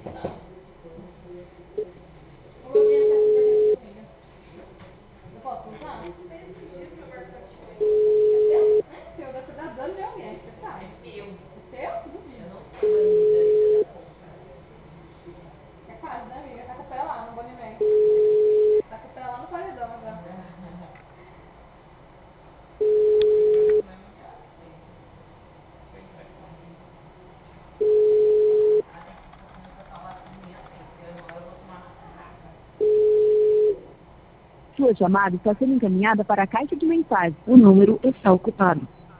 O meu dinheiro tá aqui da minha amiga. Eu posso usar? É seu? É seu, você tá dando de alguém, você sabe. É seu? Duvido. Eu não sou banida ainda da compra. É quase, né, amiga? Tá com o pé lá no Bonimento. Tá com o pé lá no paredão já. Sua chamada está sendo encaminhada para a caixa de mensagem. O número está ocupado.